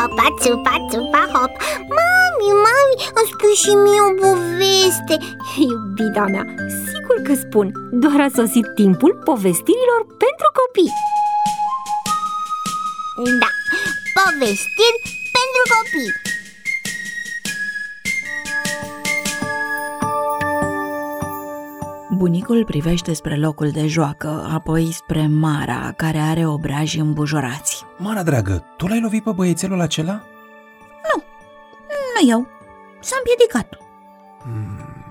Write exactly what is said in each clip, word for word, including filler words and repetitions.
hopa, țupa, țupa, hop. Mami, mami, îmi spui și mie o poveste. Iubita mea, sigur că spun. Doar a sosit timpul povestirilor pentru copii. Da, povestiri pentru copii. Bunicul privește spre locul de joacă, apoi spre Mara, care are obrajii îmbujorați. Mara, dragă, tu l-ai lovit pe băiețelul acela? Nu, nu eu. S-a împiedicat. Hmm.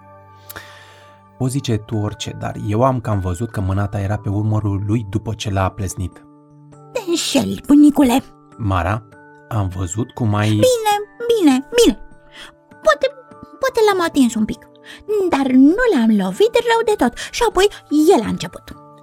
O zice tu orice, dar eu am cam văzut că mâna ta era pe umărul lui după ce l-a pleznit. Te înșeli, bunicule. Mara, am văzut cum ai... Bine, bine, bine. Poate, poate l-am atins un pic, dar nu l-am lovit rău de tot. Și apoi el a început.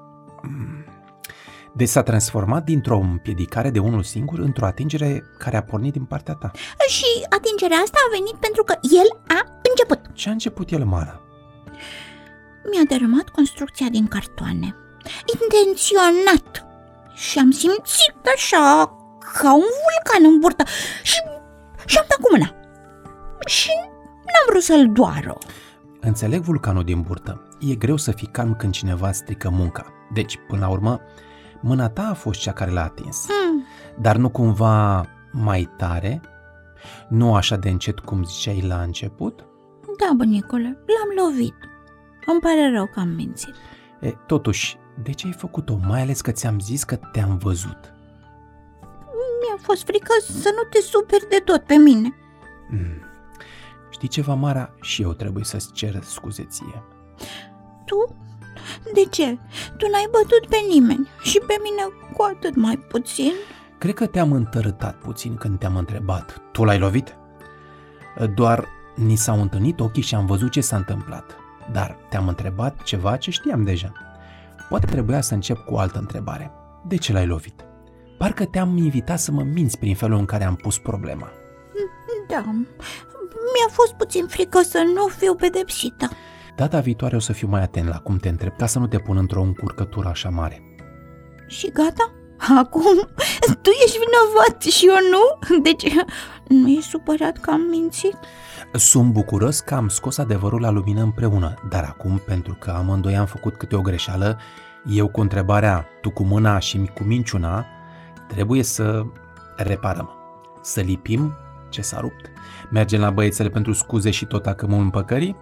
Deci s-a transformat dintr-o împiedicare de unul singur într-o atingere care a pornit din partea ta. Și atingerea asta a venit pentru că el a început. Ce a început el, Mara? Mi-a dărâmat construcția din cartoane, intenționat. Și am simțit așa, ca un vulcan în burtă. Și, și am dat cu mâna. Și n-am vrut să-l doară. Înțeleg vulcanul din burtă. E greu să fii calm când cineva strică munca. Deci, până la urmă, mâna ta a fost cea care l-a atins. Mm. Dar nu cumva mai tare? Nu așa de încet cum ziceai la început? Da, bunicule, l-am lovit. Îmi pare rău că am mințit. E, totuși, de ce ai făcut-o? Mai ales că ți-am zis că te-am văzut. Mi-a fost frică să nu te superi de tot pe mine. Mm. Știi ceva, Mara? Și eu trebuie să-ți cer scuze ție. Tu? De ce? Tu n-ai bătut pe nimeni și pe mine cu atât mai puțin. Cred că te-am întărâtat puțin când te-am întrebat. Tu l-ai lovit? Doar ni s-au întâlnit ochii și am văzut ce s-a întâmplat. Dar te-am întrebat ceva ce știam deja. Poate trebuia să încep cu o altă întrebare. De ce l-ai lovit? Parcă te-am invitat să mă minți prin felul în care am pus problema. Da, mi-a fost puțin frică să nu fiu pedepsită. Data viitoare o să fiu mai atent la cum te întreb, ca să nu te pun într-o încurcătură așa mare. Și gata? Acum tu ești vinovat și eu nu? Deci nu ești supărat că am mințit? Sunt bucuros că am scos adevărul la lumină împreună, dar acum, pentru că amândoi am făcut câte o greșeală, eu cu întrebarea, tu cu mâna și cu minciuna, trebuie să reparăm, să lipim ce s-a rupt. Mergem la băiețele pentru scuze și tot acămul împăcării?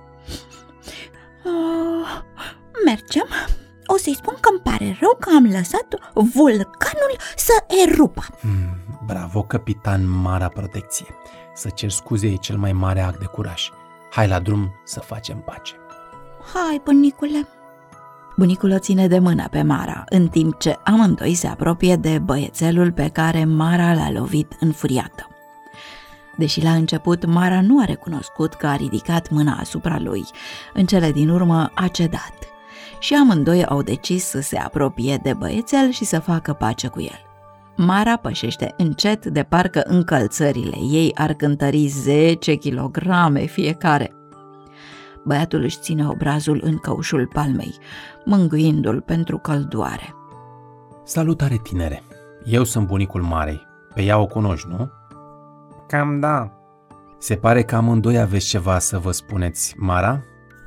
Uh, mergem. O să-i spun că îmi pare rău că am lăsat vulcanul să erupă. Hmm, bravo, capitan Mara Protecție. Să cer scuze e cel mai mare act de curaj. Hai la drum să facem pace. Hai, bunicule. Bunicul o ține de mână pe Mara, în timp ce amândoi se apropie de băiețelul pe care Mara l-a lovit înfuriată. Deși la început Mara nu a recunoscut că a ridicat mâna asupra lui, în cele din urmă a cedat și amândoi au decis să se apropie de băiețel și să facă pace cu el. Mara pășește încet, de parcă încălțările ei ar cântări zece kilograme fiecare. Băiatul își ține obrazul în căușul palmei, mângâindu-l pentru căldoare. Salutare, tinere! Eu sunt bunicul Marei. Pe ea o cunoști, nu? Cam da. Se pare că amândoi aveți ceva să vă spuneți, Mara?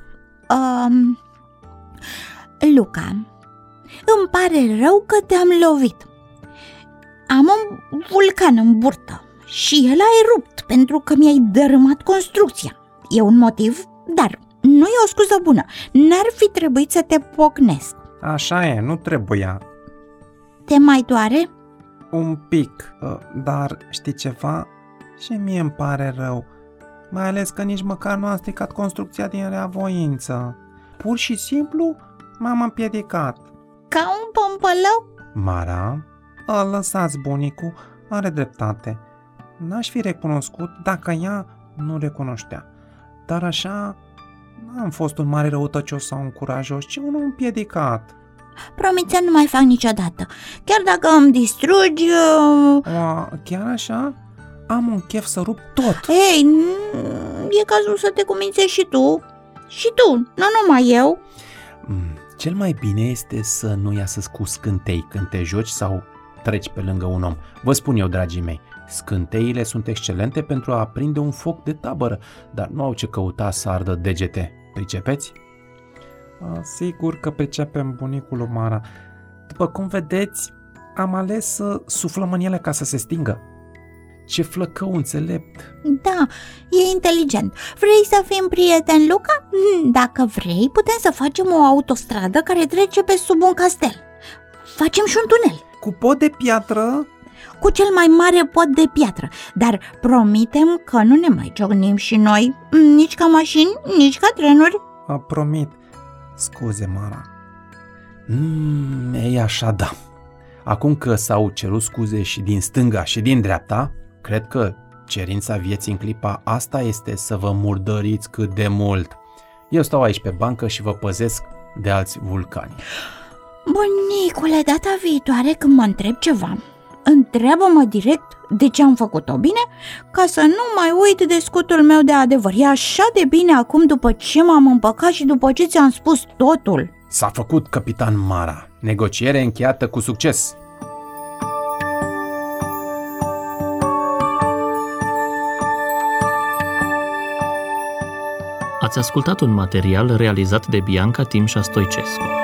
Um, Luca, îmi pare rău că te-am lovit. Am un vulcan în burtă și el a erupt pentru că mi-ai dărâmat construcția. E un motiv, dar nu e o scuză bună. N-ar fi trebuit să te pocnesc. Așa e, nu trebuia. Te mai doare? Un pic, dar știi ceva? Și mie îmi pare rău, mai ales că nici măcar nu am stricat construcția din reavoință. Pur și simplu m-am împiedicat. Ca un pompălău? Mara, lăsați bunicul, are dreptate. N-aș fi recunoscut dacă ea nu recunoștea. Dar așa, n-am fost un mare răutăcios sau un curajos, ci unul împiedicat. Promit să nu mai fac niciodată, chiar dacă îmi distrugi... Uh... O, chiar așa? Am un chef să rup tot. Ei, e cazul să te cumințești și tu. Și tu, nu numai eu. Mm, cel mai bine este să nu iasă cu scântei când te joci sau treci pe lângă un om. Vă spun eu, dragii mei, scânteile sunt excelente pentru a aprinde un foc de tabără, dar nu au ce căuta să ardă degete. Pricepeți? A, sigur că pricepem, bunicul Mara. După cum vedeți, am ales să suflăm în ele ca să se stingă. Ce flăcău înțelept! Da, e inteligent. Vrei să fim prieteni, Luca? Dacă vrei, putem să facem o autostradă care trece pe sub un castel. Facem și un tunel. Cu pod de piatră? Cu cel mai mare pod de piatră, dar promitem că nu ne mai ciocnim și noi, nici ca mașini, nici ca trenuri. A, promit. Scuze, Mara. Mm, e așa, da. Acum că s-au cerut scuze și din stânga și din dreapta, cred că cerința vieții în clipa asta este să vă murdăriți cât de mult. Eu stau aici pe bancă și vă păzesc de alți vulcani. Bunicule, data viitoare când mă întreb ceva, întreabă-mă direct de ce am făcut-o, bine? Ca să nu mai uit de scutul meu de adevăr. E așa de bine acum după ce m-am împăcat și după ce ți-am spus totul. S-a făcut, capitan Mara. Negociere încheiată cu succes. Ați ascultat un material realizat de Bianca Timșa Stoicescu.